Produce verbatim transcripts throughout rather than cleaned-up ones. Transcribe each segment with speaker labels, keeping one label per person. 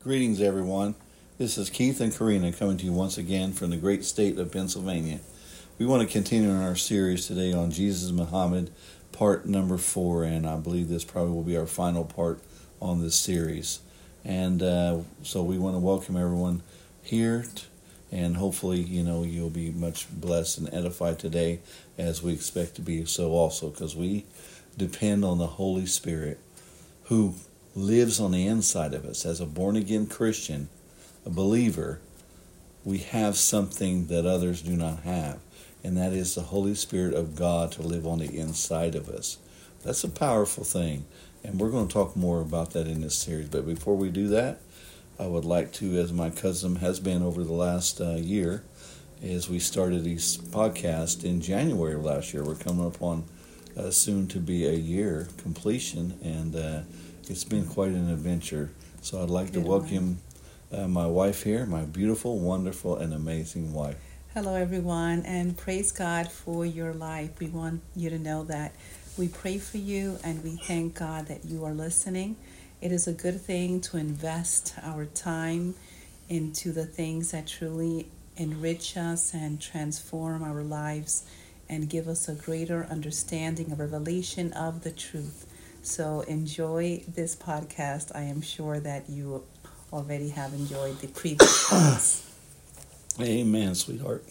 Speaker 1: Greetings, everyone. This is Keith and Karina coming to you once again from the great state of Pennsylvania. We want to continue in our series today on Jesus Muhammad, part number four, and I believe this probably will be our final part on this series. And uh, so we want to welcome everyone here, t- and hopefully, you know, you'll be much blessed and edified today, as we expect to be so also, because we depend on the Holy Spirit, who lives on the inside of us. As a born-again Christian, a believer, we have something that others do not have, and that is the Holy Spirit of God to live on the inside of us. That's a powerful thing, and we're going to talk more about that in this series. But before we do that, I would like to, as my cousin has been over the last uh, year, as we started these podcasts in January of last year. We're coming up on uh, soon to be a year completion, and uh, it's been quite an adventure. So I'd like Good to welcome uh, my wife here, my beautiful, wonderful, and amazing wife.
Speaker 2: Hello, everyone, and praise God for your life. We want you to know that we pray for you, and we thank God that you are listening. It is a good thing to invest our time into the things that truly enrich us and transform our lives and give us a greater understanding, a revelation of the truth. So enjoy this podcast. I am sure that you already have enjoyed the previous ones.
Speaker 1: Amen, sweetheart.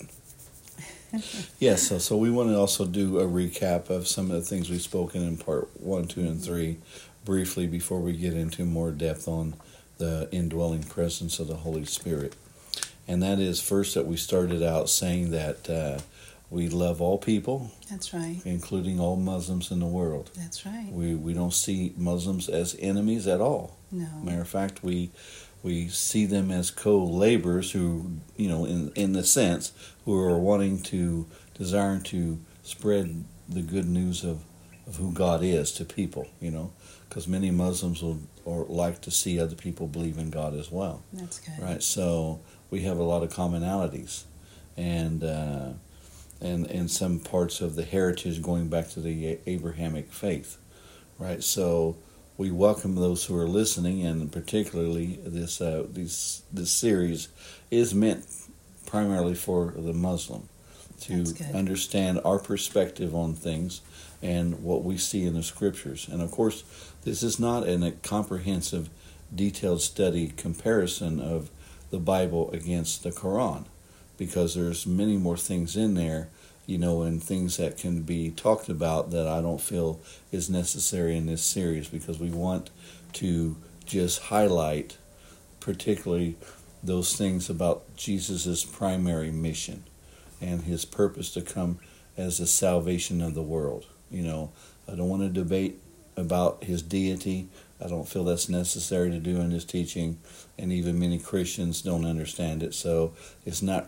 Speaker 1: Yes, so, so we want to also do a recap of some of the things we've spoken in part one, two, and three briefly before we get into more depth on the indwelling presence of the Holy Spirit. And that is first that we started out saying that uh, we love all people.
Speaker 2: That's right.
Speaker 1: Including all Muslims in the world.
Speaker 2: That's right.
Speaker 1: We we don't see Muslims as enemies at all.
Speaker 2: No.
Speaker 1: Matter of fact, we we see them as co-laborers who, you know, in in the sense, who are wanting to, desiring to spread the good news of, of who God is to people, you know, because many Muslims will or like to see other people believe in God as well.
Speaker 2: That's good.
Speaker 1: Right. So we have a lot of commonalities, and. Uh, And, and some parts of the heritage going back to the Abrahamic faith, right? So we welcome those who are listening, and particularly this uh, these this series is meant primarily for the Muslim to understand our perspective on things and what we see in the Scriptures. And of course, this is not an, a comprehensive, detailed study comparison of the Bible against the Quran, because there's many more things in there, you know, and things that can be talked about that I don't feel is necessary in this series, because we want to just highlight particularly those things about Jesus' primary mission and his purpose to come as the salvation of the world. You know, I don't want to debate about his deity. I don't feel that's necessary to do in this teaching, and even many Christians don't understand it, so it's not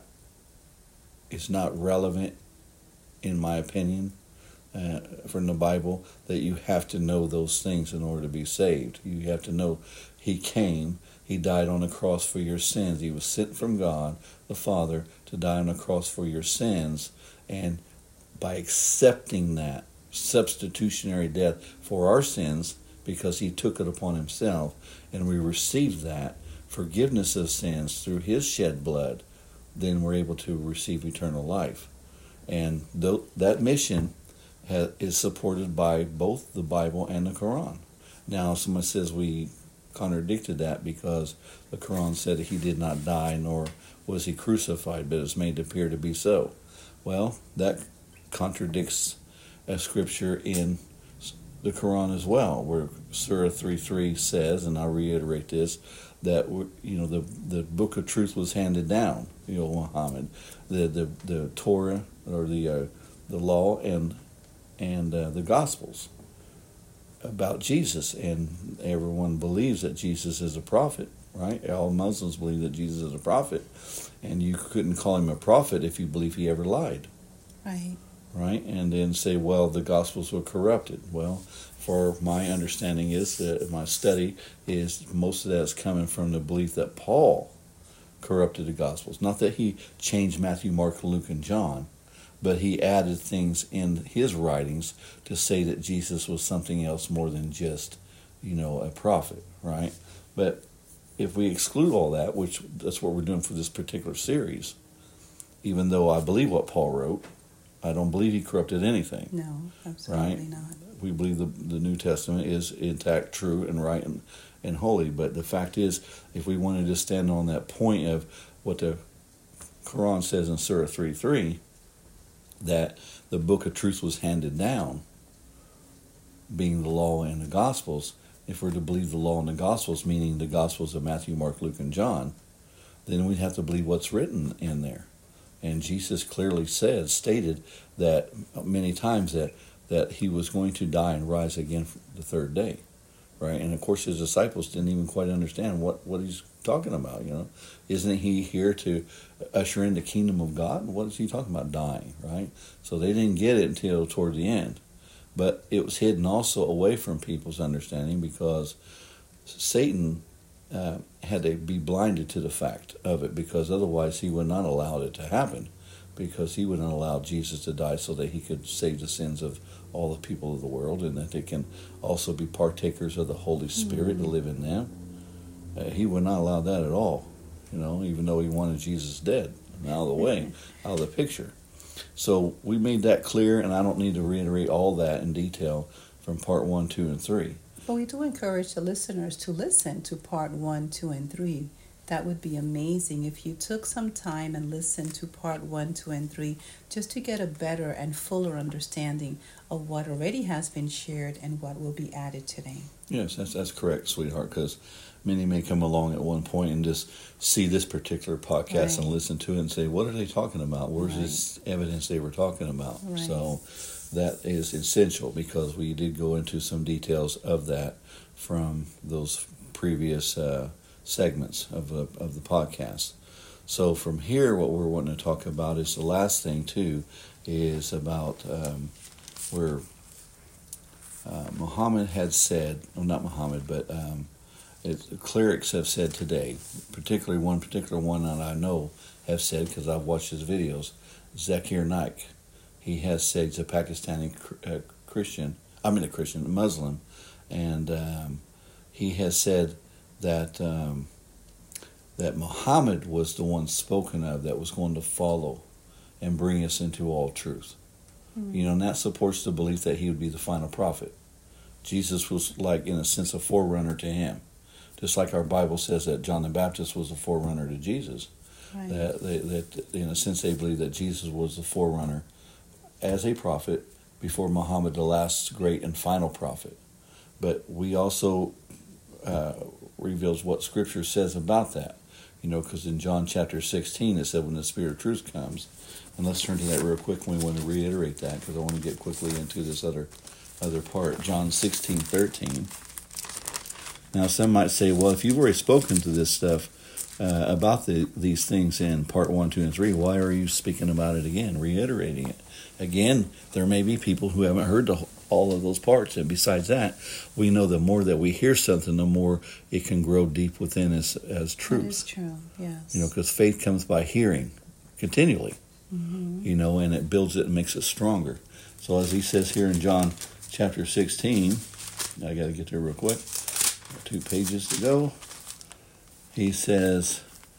Speaker 1: It's not relevant, in my opinion, uh, from the Bible, that you have to know those things in order to be saved. You have to know he came, he died on the cross for your sins. He was sent from God, the Father, to die on the cross for your sins. And by accepting that substitutionary death for our sins, because he took it upon himself, and we received that forgiveness of sins through his shed blood, then we're able to receive eternal life. And th- that mission ha- is supported by both the Bible and the Quran. Now, someone says we contradicted that because the Quran said that he did not die, nor was he crucified, but it's made to appear to be so. Well, that contradicts a scripture in the Quran as well, where Surah three three says, and I'll reiterate this, that, you know, the the book of truth was handed down, you know, Muhammad, the the, the Torah, or the uh, the law and and uh, the Gospels about Jesus, and everyone believes that Jesus is a prophet, right? All Muslims believe that Jesus is a prophet, and you couldn't call him a prophet if you believe he ever lied,
Speaker 2: right?
Speaker 1: Right, and then say, well, the Gospels were corrupted. Well, for my understanding is that my study is most of that is coming from the belief that Paul corrupted the Gospels. Not that he changed Matthew, Mark, Luke, and John, but he added things in his writings to say that Jesus was something else more than just, you know, a prophet, right? But if we exclude all that, which that's what we're doing for this particular series, even though I believe what Paul wrote, I don't believe he corrupted anything.
Speaker 2: No, absolutely
Speaker 1: right?
Speaker 2: not.
Speaker 1: We believe the, the New Testament is intact, true, and right, and, and holy. But the fact is, if we wanted to stand on that point of what the Quran says in Surah three three, that the book of truth was handed down, being the law and the Gospels, if we're to believe the law and the Gospels, meaning the Gospels of Matthew, Mark, Luke, and John, then we'd have to believe what's written in there. And Jesus clearly said, stated that many times that, that he was going to die and rise again the third day, right? And of course his disciples didn't even quite understand what, what he's talking about, you know. Isn't he here to usher in the kingdom of God? What is he talking about, dying, right? So they didn't get it until toward the end. But it was hidden also away from people's understanding because Satan uh, had to be blinded to the fact of it, because otherwise he would not allow it to happen, because he wouldn't allow Jesus to die so that he could save the sins of all the people of the world, and that they can also be partakers of the Holy Spirit mm-hmm. to live in them. Uh, he would not allow that at all, you know, even though he wanted Jesus dead and out of the way, out of the picture. So we made that clear, and I don't need to reiterate all that in detail from part one, two, and three.
Speaker 2: But we do encourage the listeners to listen to part one, two, and three. That would be amazing if you took some time and listened to part one, two, and three, just to get a better and fuller understanding of what already has been shared and what will be added today.
Speaker 1: Yes, that's that's correct, sweetheart, because many may come along at one point and just see this particular podcast right. and listen to it and say, what are they talking about? Where's right. this evidence they were talking about? Right. So that is essential, because we did go into some details of that from those previous uh, segments of the, of the podcast. So from here, what we're wanting to talk about is the last thing, too, is about um, where uh, Muhammad had said, well, not Muhammad, but um, it, clerics have said today, particularly one particular one that I know have said, because I've watched his videos, Zakir Naik. He has said he's a Pakistani uh, Christian, I mean a Christian, a Muslim, and um, he has said that um, that Muhammad was the one spoken of that was going to follow and bring us into all truth. Mm-hmm. You know, and that supports the belief that he would be the final prophet. Jesus was, like, in a sense, a forerunner to him. Just like our Bible says that John the Baptist was a forerunner to Jesus. Right. That, they, that in a sense, they believe that Jesus was the forerunner as a prophet before Muhammad, the last great and final prophet. But we also uh, reveals what Scripture says about that. You know, because in John chapter sixteen, it said when the Spirit of truth comes. And let's turn to that real quick, and we want to reiterate that, because I want to get quickly into this other other part. John sixteen thirteen. Now, some might say, well, if you've already spoken to this stuff uh, about the, these things in part one, two, and three, why are you speaking about it again, reiterating it? Again, there may be people who haven't heard the, all of those parts. And besides that, we know the more that we hear something, the more it can grow deep within us as truth.
Speaker 2: That is true, yes.
Speaker 1: You know, because faith comes by hearing continually, mm-hmm. you know, and it builds it and makes it stronger. So as he says here in John chapter sixteen, I got to get there real quick. Two pages to go. He says,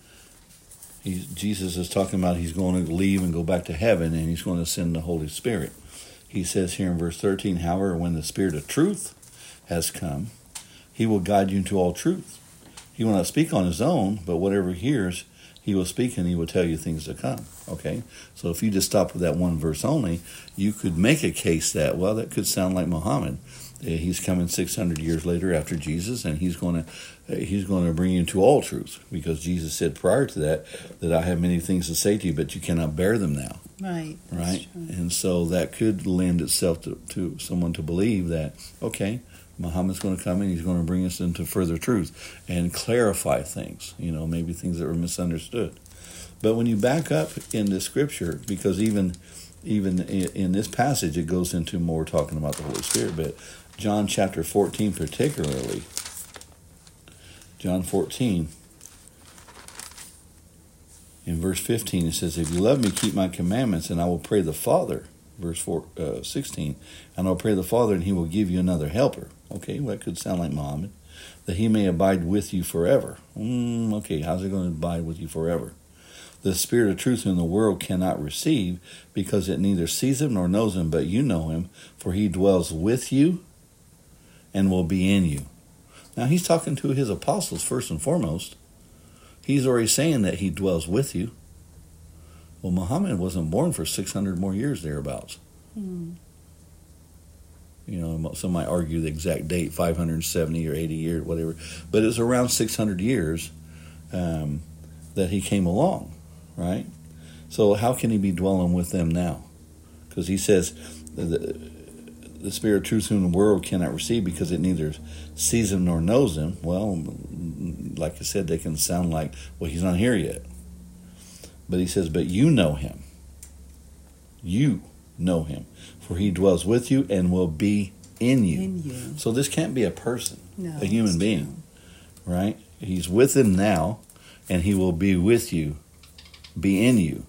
Speaker 1: he, Jesus is talking about he's going to leave and go back to heaven, and he's going to send the Holy Spirit. He says here in verse thirteen, however, when the Spirit of truth has come, he will guide you into all truth. He will not speak on his own, but whatever he hears, he will speak, and he will tell you things to come. Okay? So if you just stop with that one verse only, you could make a case that, well, that could sound like Muhammad. He's coming six hundred years later after Jesus, and he's going to he's going to bring you into all truth, because Jesus said prior to that that I have many things to say to you, but you cannot bear them now.
Speaker 2: Right.
Speaker 1: Right. And so that could lend itself to, to someone to believe that, okay, Muhammad's going to come and he's going to bring us into further truth and clarify things, you know, maybe things that were misunderstood. But when you back up in the Scripture, because even even in, in this passage it goes into more talking about the Holy Spirit, but John chapter fourteen particularly, John fourteen, in verse fifteen, it says, if you love me, keep my commandments, and I will pray the Father. Verse four, uh, sixteen, and I'll pray the Father, and he will give you another helper. Okay, well, that could sound like Muhammad. that he may abide with you forever. Mm, okay, how's it going to abide with you forever? The Spirit of truth whom the world cannot receive, because it neither sees him nor knows him, but you know him, for he dwells with you and will be in you. Now he's talking to his apostles first and foremost. He's already saying that he dwells with you. Well, Muhammad wasn't born for six hundred more years thereabouts. Hmm. You know, some might argue the exact date, five hundred seventy or eighty years, whatever. But it was around six hundred years um, that he came along, right? So how can he be dwelling with them now? Because he says, the, the Spirit of truth whom the world cannot receive, because it neither sees him nor knows him. Well, like I said, they can sound like, well, he's not here yet. But he says, but you know him. You know him. For he dwells with you and will be in you.
Speaker 2: In you.
Speaker 1: So this can't be a person,
Speaker 2: no,
Speaker 1: a human being, true. Right? He's with him now, and he will be with you, be in you.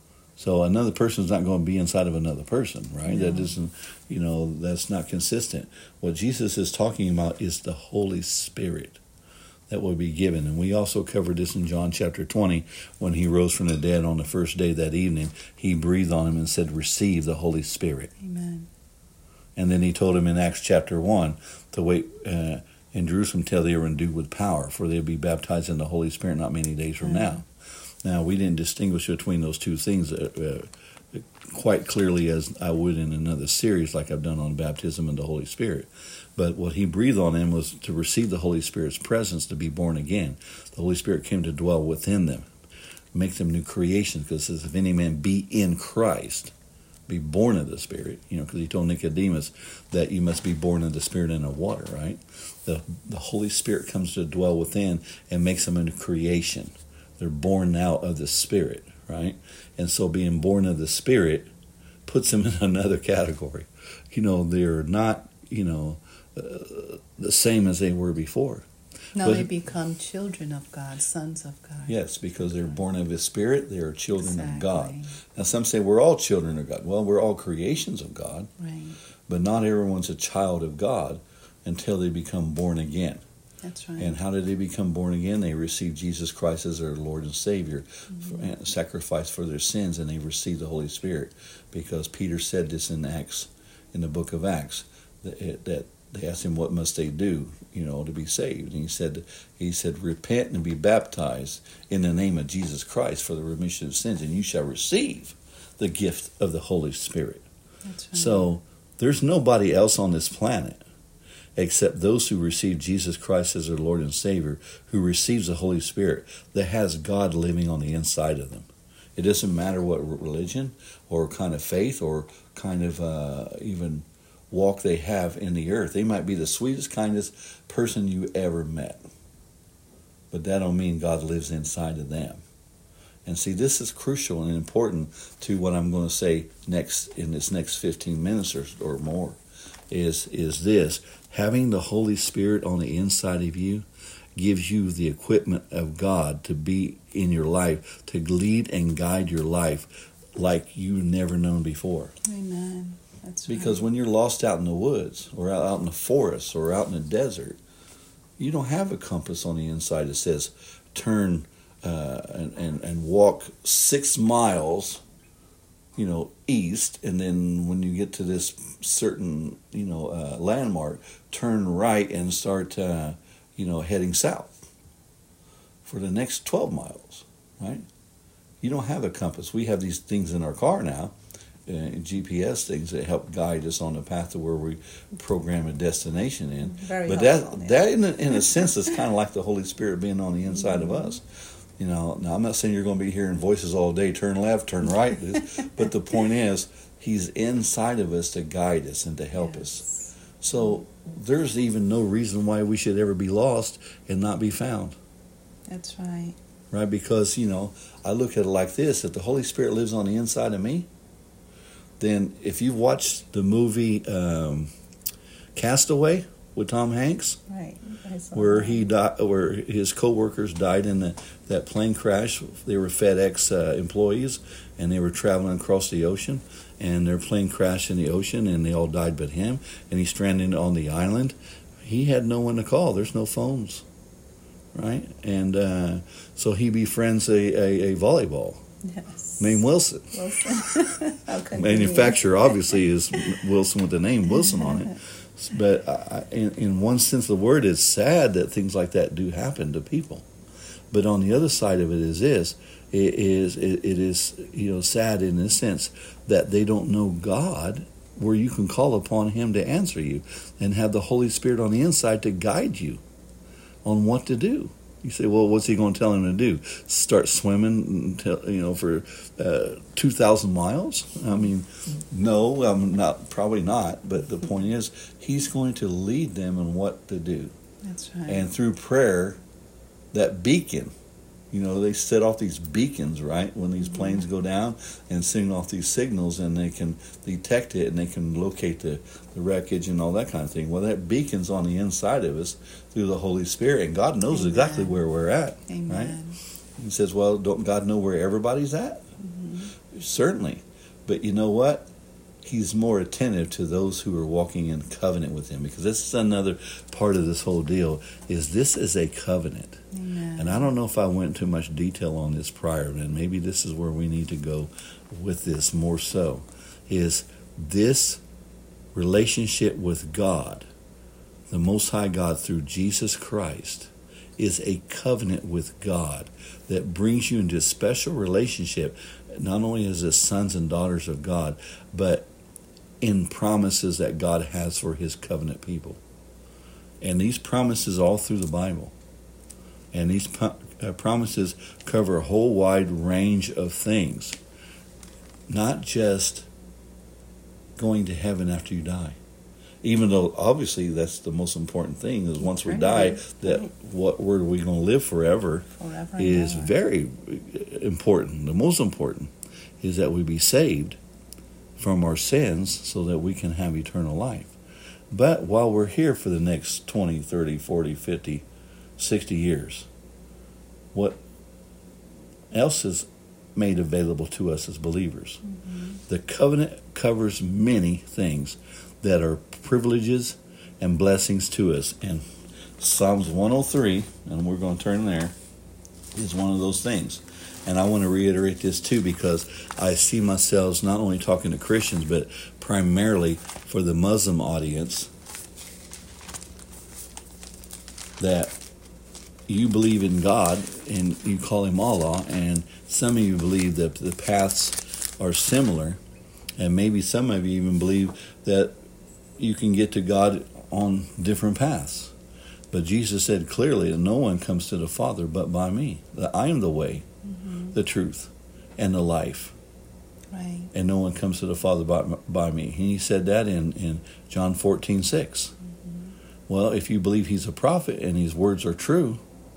Speaker 1: So another person's not going to be inside of another person, right?
Speaker 2: No.
Speaker 1: That isn't, you know, that's not consistent. What Jesus is talking about is the Holy Spirit that will be given. And we also covered this in John chapter twenty, when he rose from the dead on the first day that evening. He breathed on him and said, receive the Holy Spirit.
Speaker 2: Amen.
Speaker 1: And then he told him in Acts chapter one to wait uh, in Jerusalem till they were endued with power, for they'll be baptized in the Holy Spirit not many days from mm-hmm. now. Now, we didn't distinguish between those two things uh, uh, quite clearly as I would in another series like I've done on baptism and the Holy Spirit. But what he breathed on them was to receive the Holy Spirit's presence, to be born again. The Holy Spirit came to dwell within them, make them new creations, because it says, if any man be in Christ, be born of the Spirit, you know, because he told Nicodemus that you must be born of the Spirit and of water, right? The, the Holy Spirit comes to dwell within and makes them a new creation. They're born out of the Spirit, right? And so being born of the Spirit puts them in another category. You know, they're not, you know, uh, the same as they were before.
Speaker 2: Now
Speaker 1: but,
Speaker 2: they become children of God, sons of God.
Speaker 1: Yes, because they're born of His Spirit. They are children
Speaker 2: exactly.
Speaker 1: of God. Now some say we're all children of God. Well, we're all creations of God.
Speaker 2: Right.
Speaker 1: But not everyone's a child of God until they become born again.
Speaker 2: That's right.
Speaker 1: And how did they become born again? They received Jesus Christ as their Lord and Savior, mm-hmm. for, sacrificed for their sins, and they received the Holy Spirit. Because Peter said this in Acts, in the book of Acts, that, that they asked him, what must they do, you know, to be saved? And he said, he said, repent and be baptized in the name of Jesus Christ for the remission of sins, and you shall receive the gift of the Holy Spirit.
Speaker 2: That's right.
Speaker 1: So there's nobody else on this planet except those who receive Jesus Christ as their Lord and Savior, who receives the Holy Spirit, that has God living on the inside of them. It doesn't matter what religion or kind of faith or kind of uh, even walk they have in the earth. They might be the sweetest, kindest person you ever met, but that don't mean God lives inside of them. And see, this is crucial and important to what I'm going to say next in this next fifteen minutes or, or more. Is is this. Having the Holy Spirit on the inside of you gives you the equipment of God to be in your life, to lead and guide your life like you've never known before.
Speaker 2: Amen. That's
Speaker 1: because
Speaker 2: right.
Speaker 1: when you're lost out in the woods or out in the forest or out in the desert, you don't have a compass on the inside that says turn uh, and, and, and walk six miles you know, east, and then when you get to this certain, you know, uh, landmark, turn right and start, uh, you know, heading south for the next twelve miles, right? You don't have a compass. We have these things in our car now, uh, G P S things that help guide us on the path to where we program a destination in.
Speaker 2: Very
Speaker 1: but
Speaker 2: helpful,
Speaker 1: that,
Speaker 2: yeah.
Speaker 1: that in a, in a sense, is kind of like the Holy Spirit being on the inside mm-hmm. of us. You know, now I'm not saying you're going to be hearing voices all day, turn left, turn right, but the point is, He's inside of us to guide us and to help yes. us. So there's even no reason why we should ever be lost and not be found.
Speaker 2: That's right.
Speaker 1: Right? Because, you know, I look at it like this. If the Holy Spirit lives on the inside of me, then if you've watched the movie um, Castaway with Tom Hanks,
Speaker 2: right,
Speaker 1: where he died, where his co-workers died in the, that plane crash. They were FedEx uh, employees, and they were traveling across the ocean, and their plane crashed in the ocean, and they all died but him, and he's stranded on the island. he had no one to call. There's no phones, right? And uh, so he befriends a, a, a volleyball
Speaker 2: Yes.
Speaker 1: named Wilson.
Speaker 2: Wilson. How convenient.
Speaker 1: Manufacturer obviously is Wilson with the name Wilson on it. But I, in, in one sense of the word, it's sad that things like that do happen to people. But on the other side of it is this: it is it, it is you know sad in the sense that they don't know God, where you can call upon Him to answer you, and have the Holy Spirit on the inside to guide you on what to do. You say, well, what's He going to tell him to do? Start swimming, until, you know, for uh, two thousand miles? I mean, no, I'm not. Probably not. But the point is, He's going to lead them in what to do.
Speaker 2: That's right.
Speaker 1: And through prayer, that beacon. You know, they set off these beacons, right, when these planes go down and send off these signals, and they can detect it, and they can locate the, the wreckage and all that kind of thing. Well, that beacon's on the inside of us through the Holy Spirit, and God knows Amen. Exactly where we're at,
Speaker 2: Amen.
Speaker 1: Right? He says, well, don't God know where everybody's at? Mm-hmm. Certainly. But you know what? He's more attentive to those who are walking in covenant with Him, because this is another part of this whole deal, is this is a covenant.
Speaker 2: Amen.
Speaker 1: And I don't know if I went into much detail on this prior, and maybe this is where we need to go with this more so, is this relationship with God, the Most High God through Jesus Christ, is a covenant with God that brings you into a special relationship, not only as the sons and daughters of God, but in promises that God has for His covenant people. And these promises all through the Bible. And these po- uh, promises cover a whole wide range of things. Not just going to heaven after you die. Even though obviously that's the most important thing, is once we die, that what where are we going to live forever,
Speaker 2: forever
Speaker 1: is very important. The most important is that we be saved from our sins so that we can have eternal life. But while we're here for the next twenty, thirty, forty, fifty, sixty years, what else is made available to us as believers? Mm-hmm. The covenant covers many things that are privileges and blessings to us. And Psalms one oh three, and we're going to turn there, is one of those things. And I want to reiterate this too, because I see myself not only talking to Christians, but primarily for the Muslim audience, that you believe in God and you call Him Allah, and some of you believe that the paths are similar, and maybe some of you even believe that you can get to God on different paths. But Jesus said clearly that no one comes to the Father but by me, that I am the way, mm-hmm. the truth, and the life.
Speaker 2: Right.
Speaker 1: And no one comes to the Father by, by me. And He said that in, in John fourteen six. Mm-hmm. Well, if you believe He's a prophet and His words are true,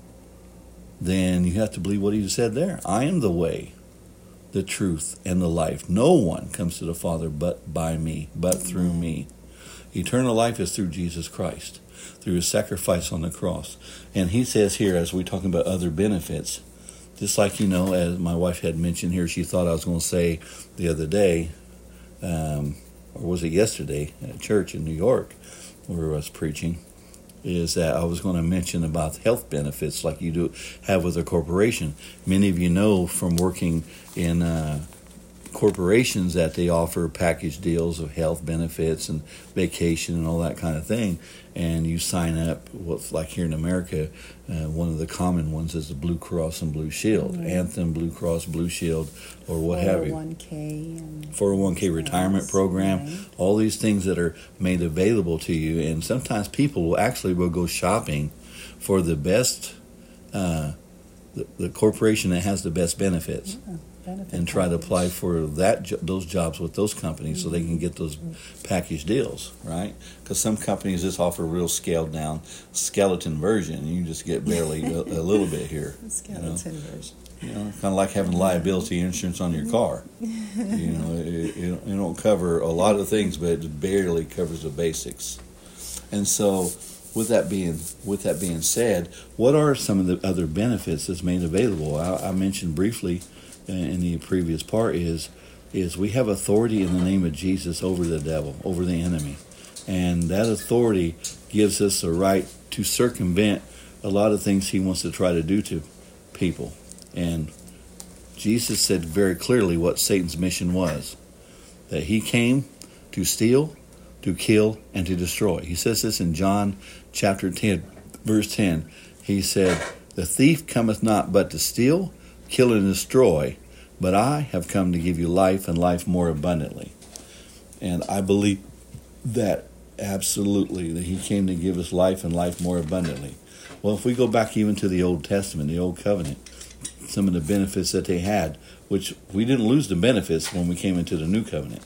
Speaker 1: then you have to believe what He said there. I am the way, the truth, and the life. No one comes to the Father but by me, but Amen. Through me. Eternal life is through Jesus Christ, through His sacrifice on the cross. And He says here, as we're talking about other benefits, just like, you know, as my wife had mentioned here, she thought I was going to say the other day, um, or was it yesterday, at church in New York, where I was preaching, is that I was going to mention about health benefits like you do have with a corporation. Many of you know from working in uh, corporations that they offer package deals of health benefits and vacation and all that kind of thing. And you sign up, with, like here in America, uh, one of the common ones is the Blue Cross and Blue Shield, mm-hmm. Anthem, Blue Cross, Blue Shield, or what have you.
Speaker 2: four oh one k and
Speaker 1: four oh one k retirement program, right. All these things that are made available to you. And sometimes people will actually will go shopping for the best, uh, the, the corporation that has the best benefits. Yeah. And try to apply for that those jobs with those companies, mm-hmm. so they can get those package deals, right? Because some companies just offer a real scaled down skeleton version, and you just get barely a, a little bit here.
Speaker 2: Skeleton
Speaker 1: you know?
Speaker 2: version.
Speaker 1: You know, kind of like having liability insurance on your car. You know, it, it, it don't cover a lot of things, but it barely covers the basics. And so, with that being with that being said, what are some of the other benefits that's made available? I, I mentioned briefly in the previous part is is we have authority in the name of Jesus over the devil, over the enemy. And that authority gives us a right to circumvent a lot of things he wants to try to do to people. And Jesus said very clearly what Satan's mission was, that he came to steal, to kill, and to destroy. He says this in John chapter ten, verse ten. He said, "The thief cometh not but to steal, kill, and destroy, but I have come to give you life and life more abundantly." And I believe that absolutely, that he came to give us life and life more abundantly. Well, if we go back even to the Old Testament, the Old Covenant, some of the benefits that they had, which we didn't lose the benefits when we came into the New Covenant.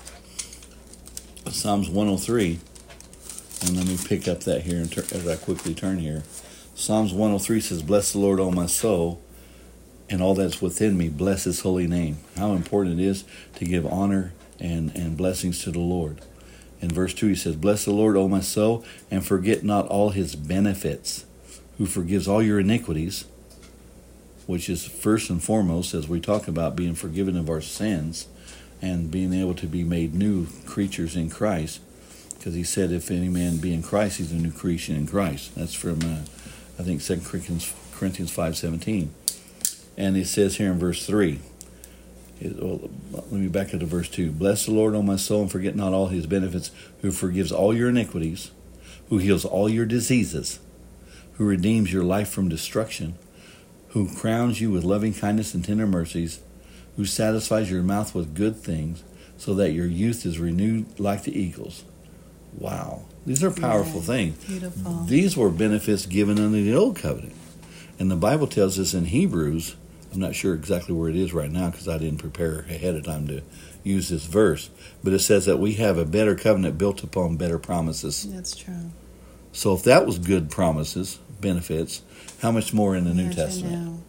Speaker 1: Psalms one oh three, and let me pick up that here and as I quickly turn here. Psalms one oh three says, "Bless the Lord, O my soul, and all that's within me, bless his holy name." How important it is to give honor and, and blessings to the Lord. In verse two, he says, "Bless the Lord, O my soul, and forget not all his benefits, who forgives all your iniquities," which is first and foremost, as we talk about being forgiven of our sins and being able to be made new creatures in Christ. Because he said, if any man be in Christ, he's a new creation in Christ. That's from, uh, I think, Second Corinthians five seventeen. And it says here in verse three, it, well, let me back up to verse two. "Bless the Lord, O my soul, and forget not all his benefits, who forgives all your iniquities, who heals all your diseases, who redeems your life from destruction, who crowns you with loving kindness and tender mercies, who satisfies your mouth with good things, so that your youth is renewed like the eagles." Wow. These are powerful
Speaker 2: yeah,
Speaker 1: things.
Speaker 2: Beautiful.
Speaker 1: These were benefits given under the Old Covenant. And the Bible tells us in Hebrews, I'm not sure exactly where it is right now because I didn't prepare ahead of time to use this verse, but it says that we have a better covenant built upon better promises.
Speaker 2: That's true.
Speaker 1: So if that was good promises, benefits, how much more in the New
Speaker 2: Yes,
Speaker 1: Testament?
Speaker 2: I know.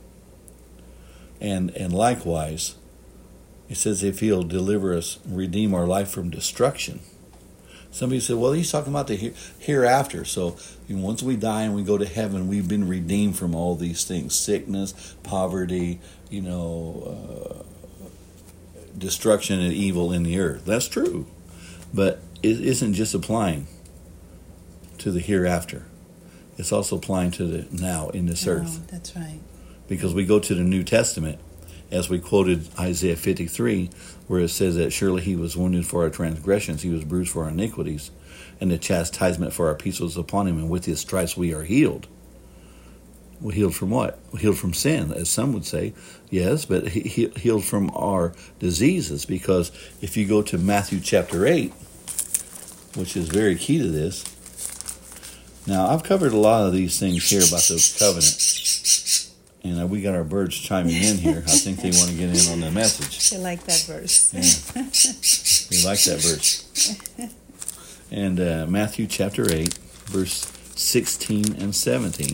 Speaker 1: And and likewise, it says if he'll deliver us, redeem our life from destruction. Somebody said, well, he's talking about the here, hereafter. So you know, once we die and we go to heaven, we've been redeemed from all these things. Sickness, poverty, you know, uh, destruction and evil in the earth. That's true. But it isn't just applying to the hereafter. It's also applying to the now in this
Speaker 2: Oh,
Speaker 1: earth.
Speaker 2: that's right.
Speaker 1: Because we go to the New Testament, as we quoted Isaiah fifty-three, where it says that surely he was wounded for our transgressions, he was bruised for our iniquities, and the chastisement for our peace was upon him, and with his stripes we are healed. Well, healed from what? Healed from sin, as some would say. Yes, but he, he, healed from our diseases, because if you go to Matthew chapter eight, which is very key to this. Now, I've covered a lot of these things here about the covenant. And we got our birds chiming in here. I think they want to get in on the message.
Speaker 2: They like that verse.
Speaker 1: Yeah. They like that verse. And uh, Matthew chapter eight, verse sixteen and seventeen.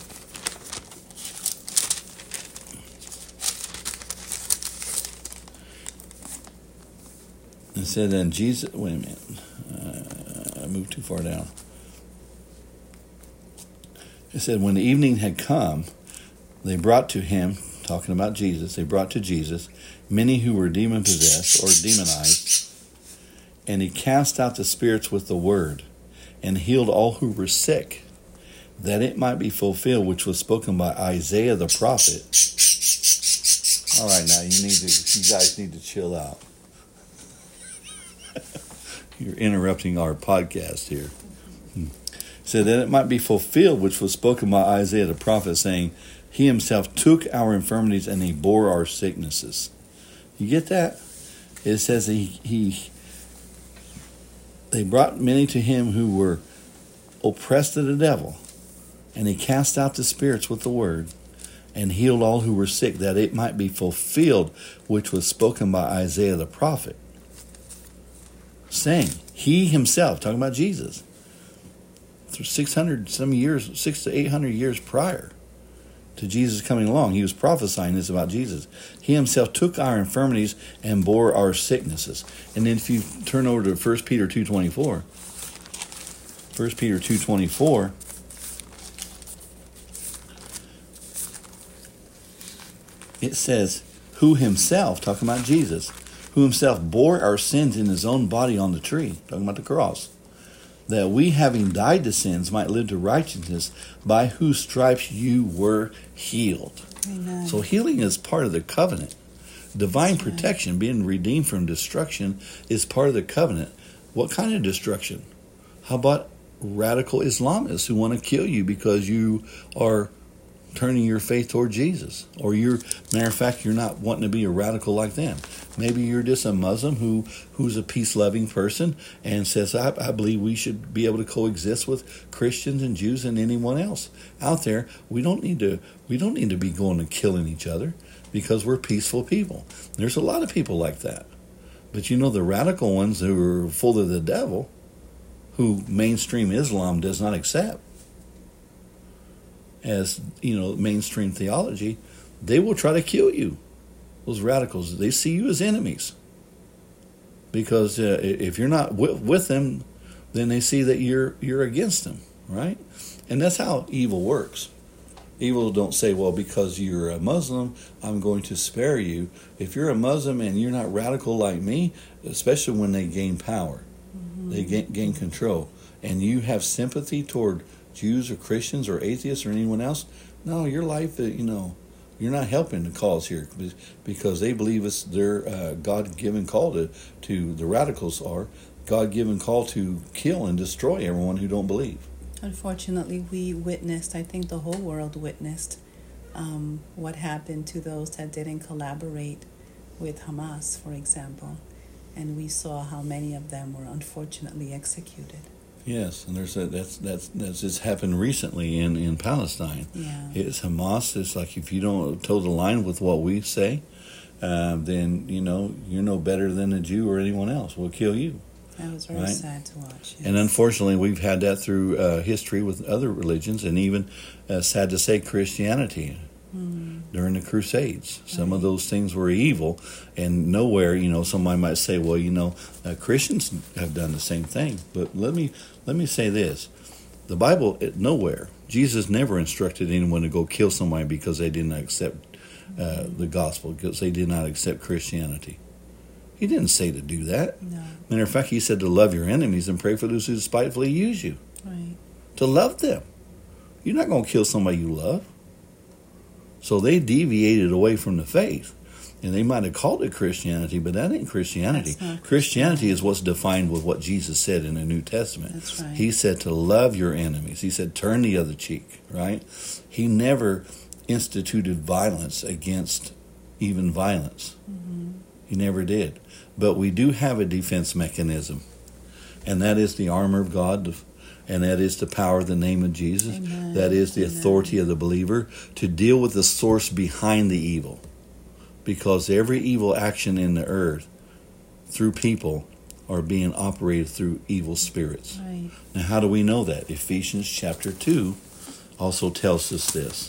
Speaker 1: It said, and Jesus, wait a minute. Uh, I moved too far down. It said, when the evening had come, they brought to him, talking about Jesus, they brought to Jesus many who were demon-possessed or demonized, and he cast out the spirits with the word, and healed all who were sick, that it might be fulfilled which was spoken by Isaiah the prophet. All right, now you need to, you guys need to chill out. You're interrupting our podcast here. So that it might be fulfilled which was spoken by Isaiah the prophet, saying, he himself took our infirmities and he bore our sicknesses. You get that? It says he, he they brought many to him who were oppressed of the devil, and he cast out the spirits with the word, and healed all who were sick, that it might be fulfilled which was spoken by Isaiah the prophet, saying, he himself, talking about Jesus, through six hundred some years, six to eight hundred years prior to Jesus coming along, he was prophesying this about Jesus. He himself took our infirmities and bore our sicknesses. And then if you turn over to First Peter two twenty-four, First Peter two twenty-four, it says, who himself, talking about Jesus, who himself bore our sins in his own body on the tree, talking about the cross, that we, having died to sins, might live to righteousness, by whose stripes you were healed.
Speaker 2: Amen.
Speaker 1: So healing is part of the covenant. Divine
Speaker 2: That's right.
Speaker 1: protection, being redeemed from destruction, is part of the covenant. What kind of destruction? How about radical Islamists who want to kill you because you are turning your faith toward Jesus? Or you're, matter of fact, you're not wanting to be a radical like them. Maybe you're just a Muslim who, who's a peace-loving person and says, I, I believe we should be able to coexist with Christians and Jews and anyone else out there. We don't need to, we don't need to be going and killing each other because we're peaceful people. There's a lot of people like that. But you know, the radical ones who are full of the devil, who mainstream Islam does not accept as, you know, mainstream theology, they will try to kill you. Those radicals, they see you as enemies. Because uh, if you're not with, with them, then they see that you're you're against them, right? And that's how evil works. Evil don't say, well, because you're a Muslim, I'm going to spare you. If you're a Muslim and you're not radical like me, especially when they gain power, mm-hmm. they gain, gain control, and you have sympathy toward Jews or Christians or atheists or anyone else, no, your life, you know, you're not helping the cause here because they believe it's their uh, God-given call to, to, the radicals are, God-given call to kill and destroy everyone who don't believe.
Speaker 2: Unfortunately, we witnessed, I think the whole world witnessed, um, what happened to those that didn't collaborate with Hamas, for example. And we saw how many of them were unfortunately executed.
Speaker 1: Yes, and there's a, that's that's that's it's happened recently in, in Palestine.
Speaker 2: Yeah.
Speaker 1: It's Hamas. It's like if you don't toe the line with what we say, uh, then you know you're no better than a Jew or anyone else. We'll kill you.
Speaker 2: That was very
Speaker 1: right?
Speaker 2: sad to watch. Yes.
Speaker 1: And unfortunately, we've had that through uh, history with other religions, and even uh, sad to say, Christianity. Mm. During the Crusades, some right. of those things were evil, and nowhere, you know, somebody might say, well, you know, uh, Christians have done the same thing. But let me let me say this: the Bible, it, nowhere, Jesus never instructed anyone to go kill somebody because they did not accept uh, the gospel, because they did not accept Christianity. He didn't say to do that.
Speaker 2: No.
Speaker 1: Matter of fact, he said to love your enemies and pray for those who despitefully use you.
Speaker 2: Right. To
Speaker 1: love them. You're not going to kill somebody you love. So they deviated away from the faith. And they might have called it Christianity, but that ain't Christianity. Christianity. Christianity is what's defined with what Jesus said in the New Testament.
Speaker 2: That's right.
Speaker 1: He said to love your enemies. He said turn the other cheek, right? He never instituted violence against even violence. Mm-hmm. He never did. But we do have a defense mechanism, and that is the armor of God, and that is the power of the name of Jesus.
Speaker 2: Amen.
Speaker 1: That is the
Speaker 2: Amen.
Speaker 1: authority of the believer to deal with the source behind the evil. Because every evil action in the earth through people are being operated through evil spirits.
Speaker 2: Right.
Speaker 1: Now, how do we know that? Ephesians chapter two also tells us this.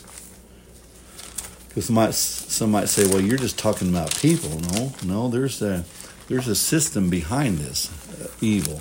Speaker 1: Because some might, some might say, well, you're just talking about people. No, no, there's a, there's a system behind this uh, evil.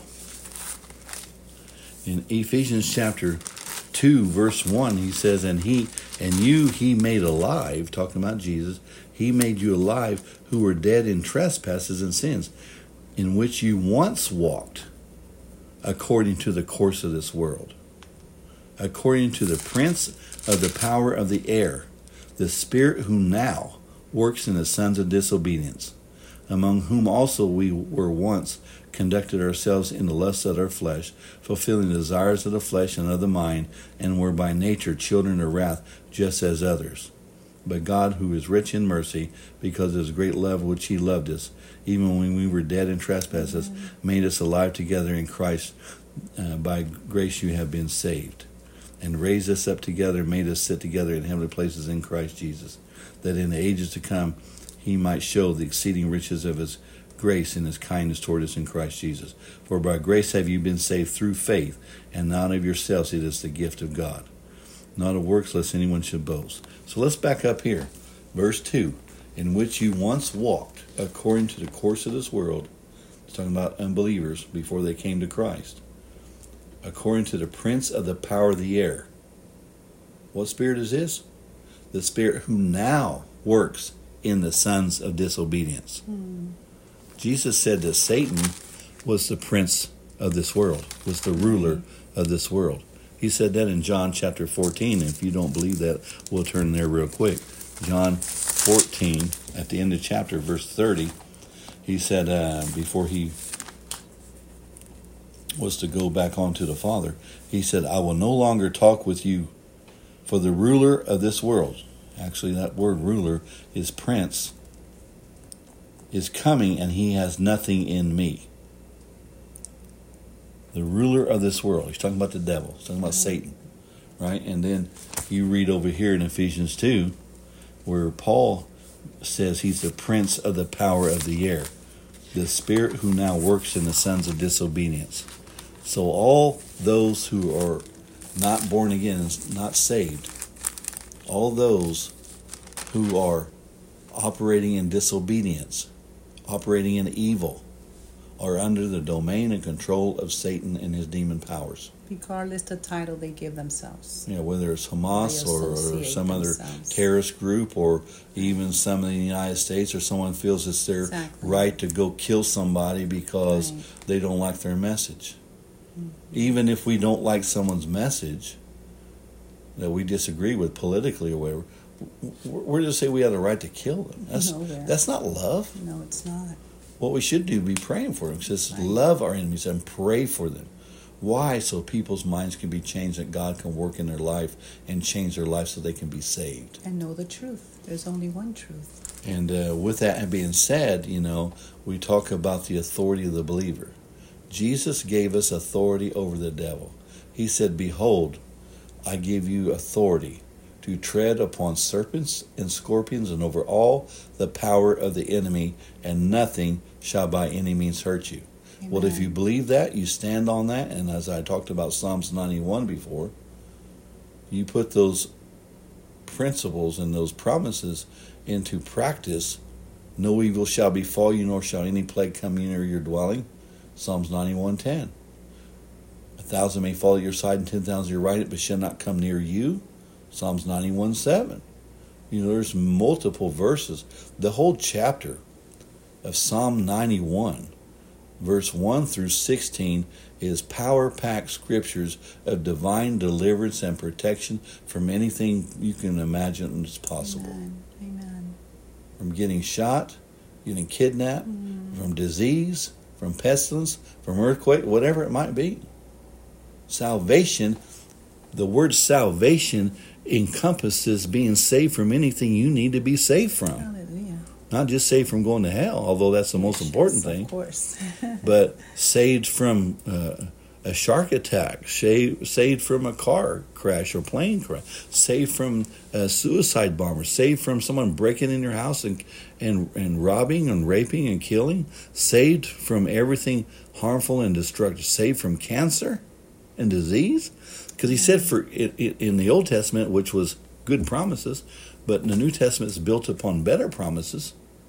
Speaker 1: In Ephesians chapter two, verse one, he says, and he and you he made alive, talking about Jesus, he made you alive who were dead in trespasses and sins, in which you once walked according to the course of this world, according to the prince of the power of the air, the spirit who now works in the sons of disobedience, among whom also we were once conducted ourselves in the lusts of our flesh, fulfilling the desires of the flesh and of the mind, and were by nature children of wrath, just as others. But God, who is rich in mercy, because of his great love which he loved us, even when we were dead in trespasses, mm-hmm. made us alive together in Christ. Uh, by grace you have been saved. And raised us up together, made us sit together in heavenly places in Christ Jesus, that in the ages to come he might show the exceeding riches of his grace and his kindness toward us in Christ Jesus. For by grace have you been saved through faith, and not of yourselves, it is the gift of God, not of works, lest anyone should boast. So let's back up here. Verse two, in which you once walked according to the course of this world. It's talking about unbelievers before they came to Christ. According to the prince of the power of the air. What spirit is this? The spirit who now works in the sons of disobedience. Hmm. Jesus said that Satan was the prince of this world, was the ruler of this world. He said that in John chapter fourteen. If you don't believe that, we'll turn there real quick. John fourteen, at the end of chapter, verse thirty, he said, uh, before he was to go back on to the Father, he said, I will no longer talk with you, for the ruler of this world, actually that word ruler is prince, is coming, and he has nothing in me. The ruler of this world. He's talking about the devil. He's talking about Satan. Right? And then you read over here in Ephesians two, where Paul says he's the prince of the power of the air, the spirit who now works in the sons of disobedience. So all those who are not born again, not saved, all those who are operating in disobedience, operating in evil, are under the domain and control of Satan and his demon powers.
Speaker 2: Regardless the title they give themselves.
Speaker 1: Yeah, whether it's Hamas or, or some
Speaker 2: themselves.
Speaker 1: other terrorist group, or even some in the United States, or someone feels it's their
Speaker 2: exactly.
Speaker 1: right to go kill somebody because right. they don't like their message. Mm-hmm. Even if we don't like someone's message that we disagree with politically or whatever, we're just saying we have the right to kill them. That's,
Speaker 2: no,
Speaker 1: that's not love.
Speaker 2: No, it's not.
Speaker 1: What we should do is be praying for them. Just right. love our enemies and pray for them. Why? So people's minds can be changed, that God can work in their life and change their life so they can be saved.
Speaker 2: And know the truth. There's only one truth.
Speaker 1: And uh, with that being said, you know, we talk about the authority of the believer. Jesus gave us authority over the devil. He said, behold, I give you authority to tread upon serpents and scorpions and over all the power of the enemy, and nothing shall by any means hurt you. Amen. Well, if you believe that, you stand on that, and as I talked about Psalms ninety-one before, you put those principles and those promises into practice. No evil shall befall you, nor shall any plague come near your dwelling. Psalms ninety-one ten. A thousand may fall at your side and ten thousand at your right, but shall not come near you. Psalms ninety-one seven. You know, there's multiple verses. The whole chapter of Psalm ninety-one, verse one through sixteen, is power-packed scriptures of divine deliverance and protection from anything you can imagine is possible.
Speaker 2: Amen. Amen.
Speaker 1: From getting shot, getting kidnapped, mm. from disease, from pestilence, from earthquake, whatever it might be. Salvation, the word salvation encompasses being saved from anything you need to be saved from.
Speaker 2: Hallelujah.
Speaker 1: Not just saved from going to hell, although that's the most important
Speaker 2: yes,
Speaker 1: thing.
Speaker 2: Of course.
Speaker 1: But saved from uh, a shark attack, saved, saved from a car crash or plane crash, saved from a suicide bomber, saved from someone breaking in your house and, and, and robbing and raping and killing, saved from everything harmful and destructive, saved from cancer and disease. Because he said for it, in the Old Testament, which was good promises, but in the New Testament is built upon better promises.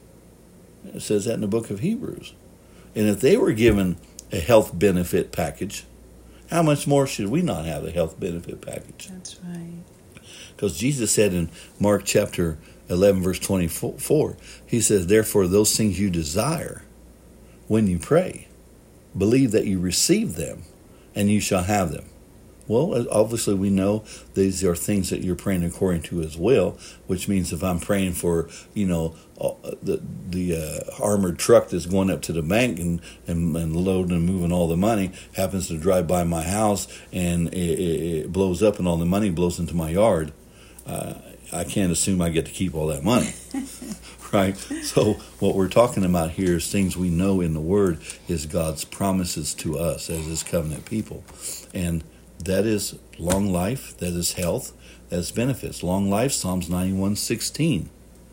Speaker 1: It says that in the book of Hebrews. And if they were given a health benefit package, how much more should we not have a health benefit package?
Speaker 2: That's right.
Speaker 1: Because Jesus said in Mark chapter eleven, verse twenty-four, he says, therefore those things you desire when you pray, believe that you receive them, and you shall have them. Well, obviously we know these are things that you're praying according to His will, which means if I'm praying for, you know, the the uh, armored truck that's going up to the bank and, and, and loading and moving all the money happens to drive by my house and it, it, it blows up and all the money blows into my yard, uh, I can't assume I get to keep all that money. Right? So what we're talking about here is things we know in the Word is God's promises to us as His covenant people. And that is long life, that is health, that is benefits. Long life, Psalms ninety-one sixteen.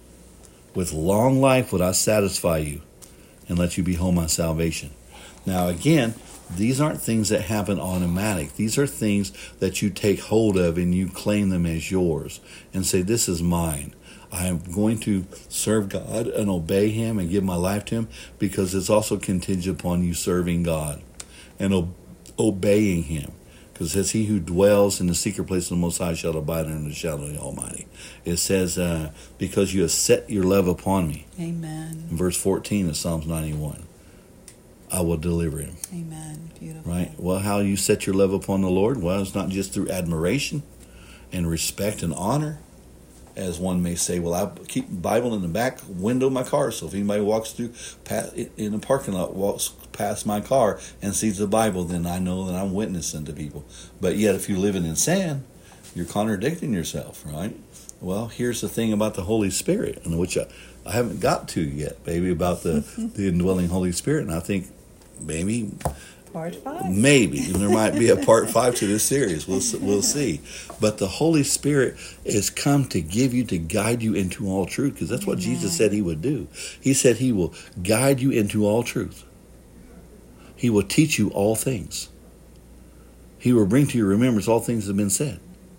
Speaker 1: With long life would I satisfy you and let you behold my salvation. Now again, these aren't things that happen automatic. These are things that you take hold of and you claim them as yours and say, this is mine. I am going to serve God and obey Him and give my life to Him, because it's also contingent upon you serving God and ob- obeying Him. Because it says, he who dwells in the secret place of the Most High shall abide under the shadow of the Almighty. It says, uh, because you have set your love upon me.
Speaker 2: Amen.
Speaker 1: In verse fourteen of Psalms ninety-one. I will deliver him.
Speaker 2: Amen. Beautiful.
Speaker 1: Right? Well, how you set your love upon the Lord? Well, it's not just through admiration and respect and honor. As one may say, well, I keep the Bible in the back window of my car, so if anybody walks through in the parking lot, walks past my car and sees the Bible, then I know that I'm witnessing to people. But yet, if you're living in sin, you're contradicting yourself, right? Well, here's the thing about the Holy Spirit, and which I, I haven't got to yet, baby, about the, the indwelling Holy Spirit, and I think maybe...
Speaker 2: Part five.
Speaker 1: Maybe there might be a part five to this series. We'll we'll see. But the Holy Spirit is come to give you, to guide you into all truth, because that's what Amen. Jesus said he would do. He said he will guide you into all truth. He will teach you all things. He will bring to your remembrance all things that have been said.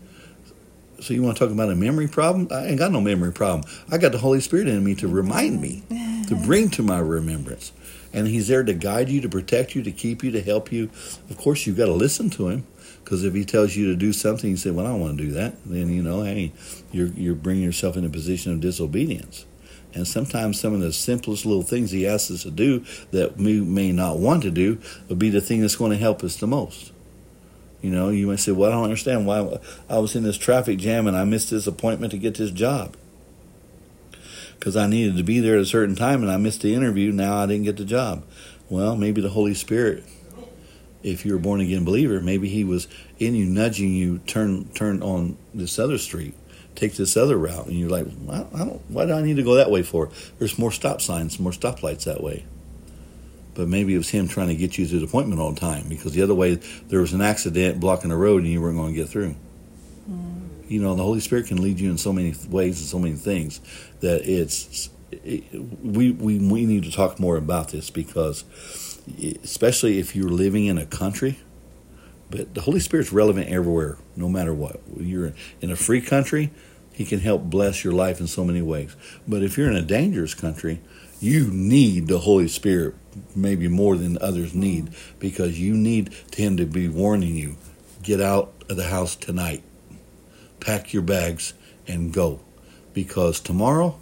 Speaker 1: So you want to talk about a memory problem? I ain't got no memory problem. I got the Holy Spirit in me to remind me, to bring to my remembrance. And he's there to guide you, to protect you, to keep you, to help you. Of course, you've got to listen to him, because if he tells you to do something, you say, well, I don't want to do that. Then, you know, hey, you're, you're bringing yourself in a position of disobedience. And sometimes some of the simplest little things he asks us to do that we may not want to do will be the thing that's going to help us the most. You know, you might say, well, I don't understand why I was in this traffic jam and I missed this appointment to get this job. Because I needed to be there at a certain time and I missed the interview, now I didn't get the job. Well, maybe the Holy Spirit, if you're a born-again believer, maybe he was in you, nudging you, turn turn on this other street, take this other route. And you're like, I don't, why do I need to go that way for? There's more stop signs, more stoplights that way. But maybe it was him trying to get you to the appointment on time, because the other way there was an accident blocking the road and you weren't going to get through. Mm. You know, the Holy Spirit can lead you in so many ways and so many things that it's it, we, we we need to talk more about this, because especially if you're living in a country, but the Holy Spirit's relevant everywhere, no matter what. You're in a free country, he can help bless your life in so many ways. But if you're in a dangerous country, you need the Holy Spirit maybe more than others need, because you need him to be warning you, get out of the house tonight. Pack your bags and go, because tomorrow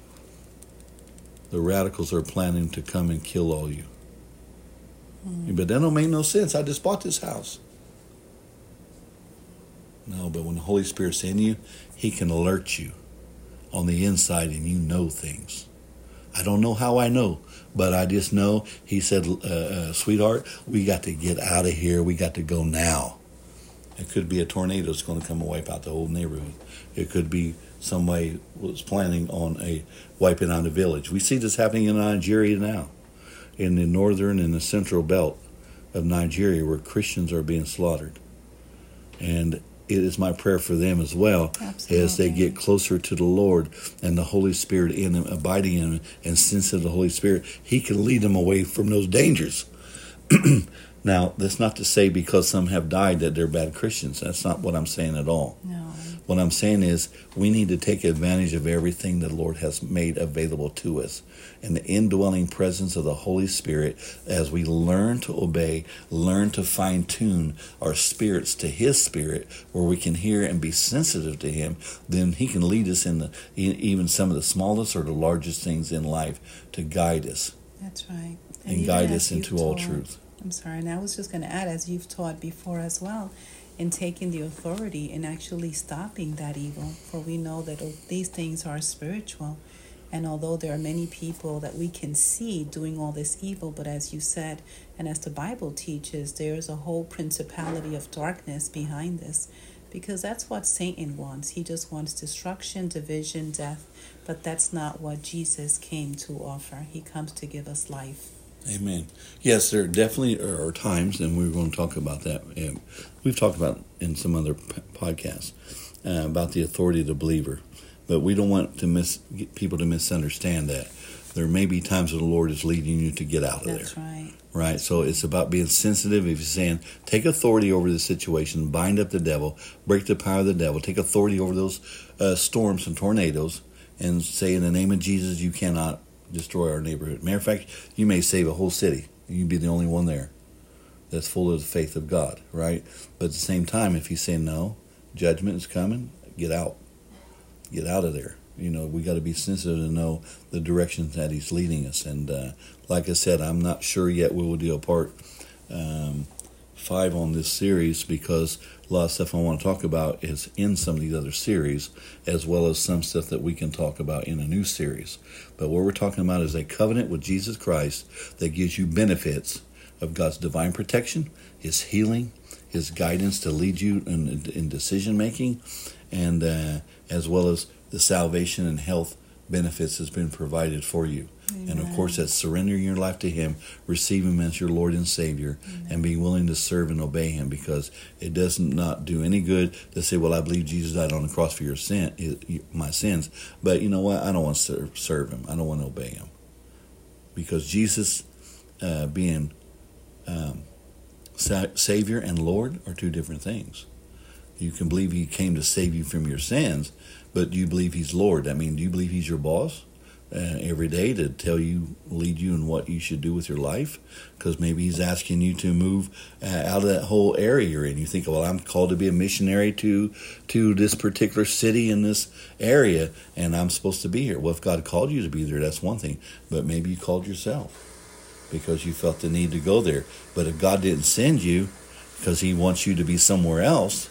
Speaker 1: the radicals are planning to come and kill all you. Mm. But that don't make no sense. I just bought this house. No, but when the Holy Spirit's in you, he can alert you on the inside and you know things. I don't know how I know, but I just know he said, uh, uh, sweetheart, we got to get out of here. We got to go now. It could be a tornado that's going to come and wipe out the whole neighborhood. It could be somebody was planning on a wiping out a village. We see this happening in Nigeria now, in the northern and the central belt of Nigeria, where Christians are being slaughtered. And it is my prayer for them as well. Absolutely. As they get closer to the Lord and the Holy Spirit in them, abiding in them, and sense of the Holy Spirit, he can lead them away from those dangers. Now, that's not to say because some have died that they're bad Christians. That's not what I'm saying at all. No. What I'm saying is we need to take advantage of everything the Lord has made available to us. And the indwelling presence of the Holy Spirit, as we learn to obey, learn to fine-tune our spirits to his spirit, where we can hear and be sensitive to him, then he can lead us in the, even some of the smallest or the largest things in life to guide us.
Speaker 2: That's right.
Speaker 1: And, and guide us into all truth.
Speaker 2: I'm sorry, and I was just going to add, as you've taught before as well, in taking the authority and actually stopping that evil. For we know that these things are spiritual. And although there are many people that we can see doing all this evil, but as you said, and as the Bible teaches, there's a whole principality of darkness behind this. Because that's what Satan wants. He just wants destruction, division, death. But that's not what Jesus came to offer. He comes to give us life.
Speaker 1: Amen. Yes, there definitely are times, and we're going to talk about that. And we've talked about in some other podcasts uh, about the authority of the believer. But we don't want to miss get people to misunderstand that. There may be times when the Lord is leading you to get out of
Speaker 2: That's
Speaker 1: there.
Speaker 2: That's right.
Speaker 1: Right? So it's about being sensitive. If you're saying, take authority over the situation, bind up the devil, break the power of the devil, take authority over those uh, storms and tornadoes, and say, in the name of Jesus, you cannot destroy our neighborhood. Matter of fact, you may save a whole city. You'd be the only one there that's full of the faith of God, right? But at the same time, if you say no, judgment is coming, get out. Get out of there. You know, we got to be sensitive to know the direction that He's leading us. And uh, like I said, I'm not sure yet we will do a part um, five on this series, because a lot of stuff I want to talk about is in some of these other series, as well as some stuff that we can talk about in a new series. But what we're talking about is a covenant with Jesus Christ that gives you benefits of God's divine protection, His healing, His guidance to lead you in, in decision making, and uh, as well as the salvation and health benefits has been provided for you. Amen. And of course, that's surrendering your life to Him, receive Him as your Lord and Savior, Amen. And being willing to serve and obey Him, because it does not do any good to say, well, I believe Jesus died on the cross for your sin, my sins, but you know what? I don't want to serve, serve Him. I don't want to obey Him. Because Jesus uh, being um, sa- Savior and Lord are two different things. You can believe He came to save you from your sins, but do you believe He's Lord? I mean, do you believe He's your boss uh, every day to tell you, lead you in what you should do with your life? Because maybe He's asking you to move uh, out of that whole area you're in. You think, well, I'm called to be a missionary to to this particular city in this area, and I'm supposed to be here. Well, if God called you to be there, that's one thing. But maybe you called yourself because you felt the need to go there. But if God didn't send you because He wants you to be somewhere else,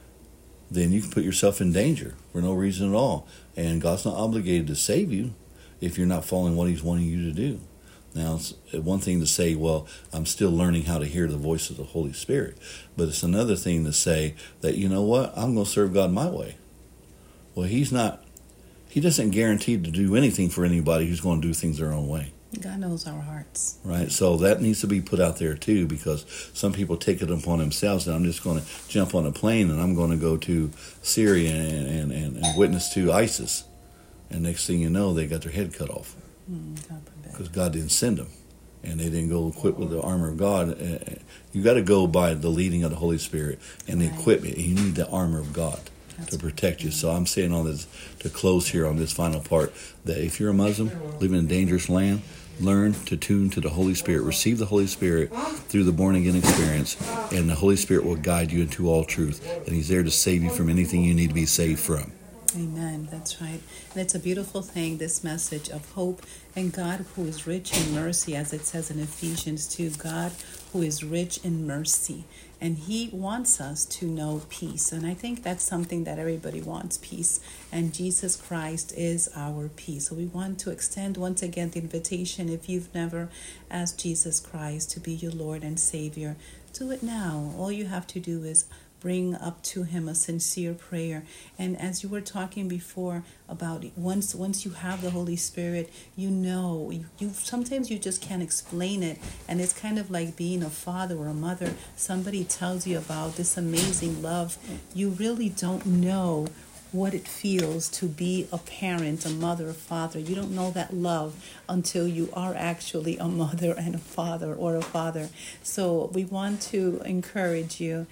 Speaker 1: then you can put yourself in danger for no reason at all. And God's not obligated to save you if you're not following what He's wanting you to do. Now, it's one thing to say, well, I'm still learning how to hear the voice of the Holy Spirit. But it's another thing to say that, you know what, I'm going to serve God my way. Well, He's not, He doesn't guarantee to do anything for anybody who's going to do things their own way.
Speaker 2: God knows our hearts.
Speaker 1: Right, so that needs to be put out there too, because some people take it upon themselves that I'm just going to jump on a plane and I'm going to go to Syria and, and, and witness to ISIS. And next thing you know, they got their head cut off. Because mm, God didn't send them. And they didn't go equipped with the armor of God. You got to go by the leading of the Holy Spirit and the right. equipment. You need the armor of God. That's to protect you. So I'm saying all this to close here on this final part, that if you're a Muslim living in a dangerous land, learn to tune to the Holy Spirit. Receive the Holy Spirit through the born-again experience, and the Holy Spirit will guide you into all truth. And He's there to save you from anything you need to be saved from.
Speaker 2: Amen. That's right. And it's a beautiful thing, this message of hope and God who is rich in mercy, as it says in Ephesians two, God who is rich in mercy. And He wants us to know peace. And I think that's something that everybody wants, peace. And Jesus Christ is our peace. So we want to extend once again the invitation. If you've never asked Jesus Christ to be your Lord and Savior, do it now. All you have to do is bring up to Him a sincere prayer. And as you were talking before about once once you have the Holy Spirit, you know, you, you sometimes you just can't explain it. And it's kind of like being a father or a mother. Somebody tells you about this amazing love. You really don't know what it feels to be a parent, a mother, a father. You don't know that love until you are actually a mother and a father, or a father. So we want to encourage you.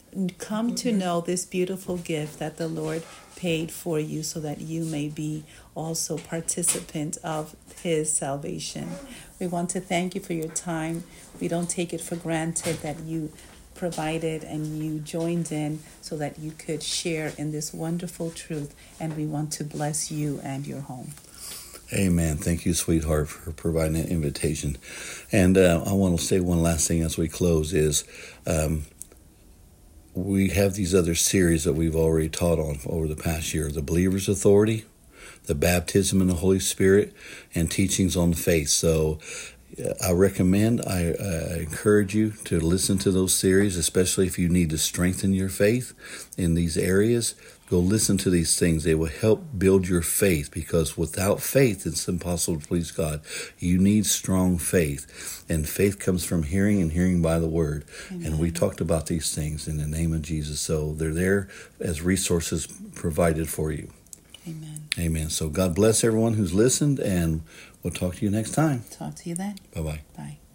Speaker 2: Come to know this beautiful gift that the Lord paid for you so that you may be also participant of His salvation. We want to thank you for your time. We don't take it for granted that you provided and you joined in so that you could share in this wonderful truth. And we want to bless you and your home.
Speaker 1: Amen. Thank you, sweetheart, for providing that invitation. And uh, I want to say one last thing as we close is... Um, we have these other series that we've already taught on over the past year. The Believer's Authority, the Baptism in the Holy Spirit, and Teachings on the Faith. So I recommend, I uh, encourage you to listen to those series, especially if you need to strengthen your faith in these areas. Go listen to these things. They will help build your faith, because without faith, it's impossible to please God. You need strong faith, and faith comes from hearing, and hearing by the Word. Amen. And we talked about these things in the name of Jesus. So they're there as resources provided for you.
Speaker 2: Amen.
Speaker 1: Amen. So God bless everyone who's listened, and we'll talk to you next time.
Speaker 2: Talk to you then.
Speaker 1: Bye-bye.
Speaker 2: Bye.